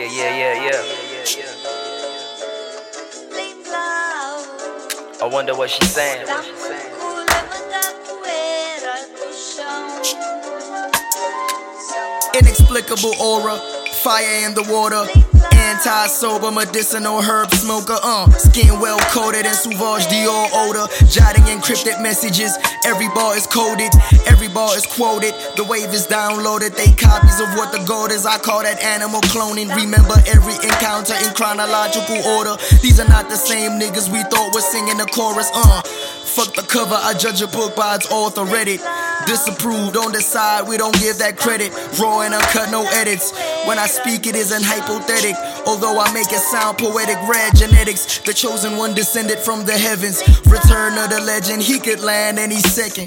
Yeah. I wonder what she's saying. Inexplicable aura, fire in the water. Anti-sober, medicinal herb smoker. Skin well coated in Sauvage Dior odor. Jotting encrypted messages. Every bar is coded, every bar is quoted. The wave is downloaded. They copies of what the gold is. I call that animal cloning. Remember every encounter in chronological order. These are not the same niggas we thought were singing the chorus. Fuck the cover, I judge a book by its author. Reddit, disapproved, on the side, we don't give that credit. Raw and uncut, no edits. When I speak, it isn't hypothetic. Although I make it sound poetic, rare genetics. The chosen one descended from the heavens. Return of the legend, he could land any second.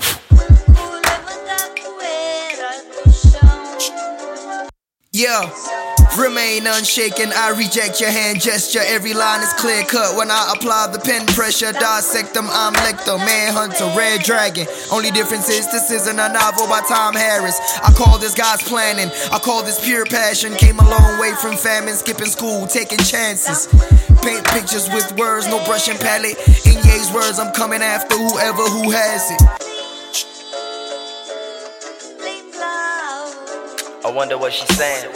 Yeah. Remain unshaken, I reject your hand gesture. Every line is clear cut when I apply the pen pressure. Dissect them, I'm Lecter, Manhunter, Red Dragon. Only difference is this isn't a novel by Tom Harris. I call this God's planning, I call this pure passion. Came a long way from famine, skipping school, taking chances. Paint pictures with words, no brushing palette. In Ye's words, I'm coming after whoever who has it. I wonder what she's saying.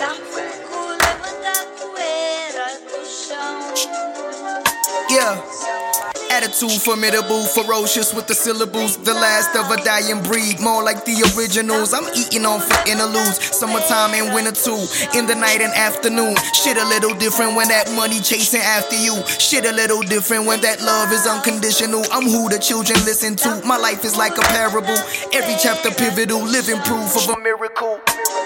Yeah. Attitude formidable, ferocious with the syllables. The last of a dying breed, more like the originals. I'm eating on for interludes, summertime and winter too. In the night and afternoon, shit a little different when that money chasing after you. Shit a little different when that love is unconditional. I'm who the children listen to. My life is like a parable, every chapter pivotal, living proof of a miracle.